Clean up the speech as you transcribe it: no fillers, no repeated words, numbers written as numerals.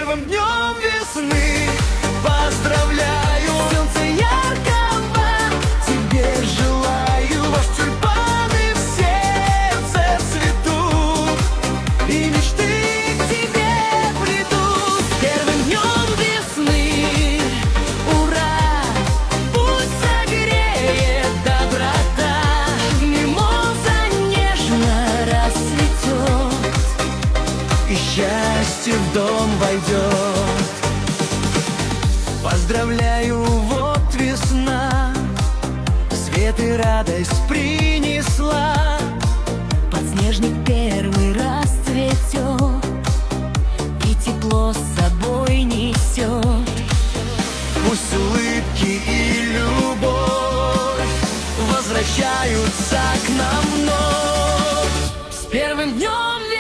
первым днем весны. Поздравляю, солнце яркого тебе желаю. Пусть тюльпаны в сердце цветут, и мечты к тебе придут. Первым днем весны, ура! Пусть согреет доброта, мимоза нежно расцветет, и счастье в дом войдет. Поздравляю, вот весна, свет и радость принесла. Подснежник первый раз цветет, и тепло с собой несет. Пусть улыбки и любовь возвращаются к нам вновь. С первым днем